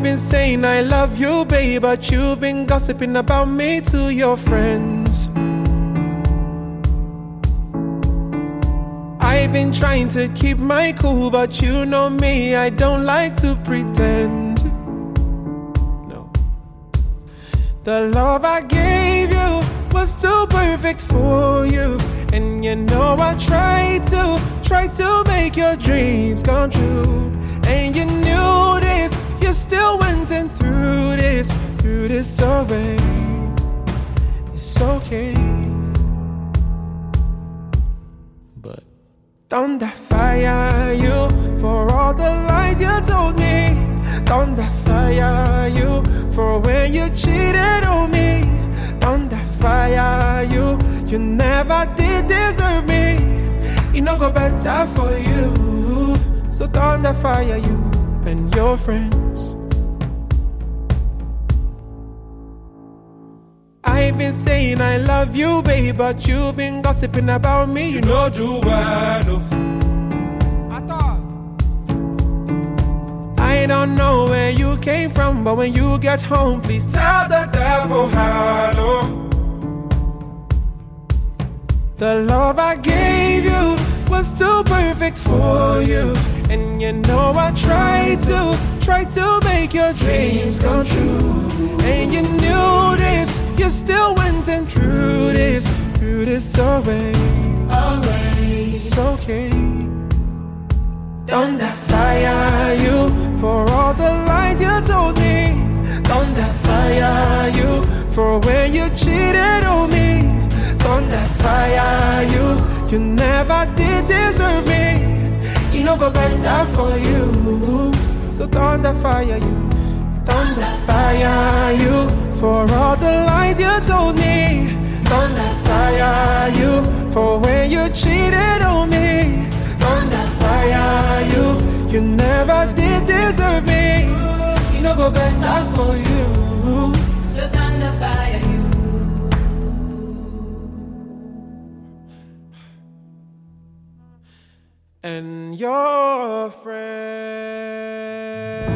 I've been saying I love you, babe, but you've been gossiping about me to your friends. I've been trying to keep my cool, but you know me, I don't like to pretend. No. The love I gave you was too perfect for you, and you know I tried to make your dreams come true. And you knew this, you still went and threw this away. It's okay, but don't I fire you for all the lies you told me? Don't I fire you for when you cheated on me? Don't I fire you? You never did deserve me. It no go better for you. So don't I fire you and your friends. I've been saying I love you, babe, but you've been gossiping about me. You know do well. I don't know where you came from, but when you get home, please tell the devil hello. The love I gave you was too perfect for you, and you know I tried to make your dreams come true. And you knew this, you still went and threw this away. It's okay. Don't I fire you for all the lies you told me? Don't I fire you for when you cheated on me? Don't I fire you? You never did deserve me. It no go better for you. So don't I fire you? Don't I fire you for all the lies you told me? Don't I fire you for when you cheated on me? Don't I fire you? You never did deserve me. It no go better for you. So don't I fire you? And your friend.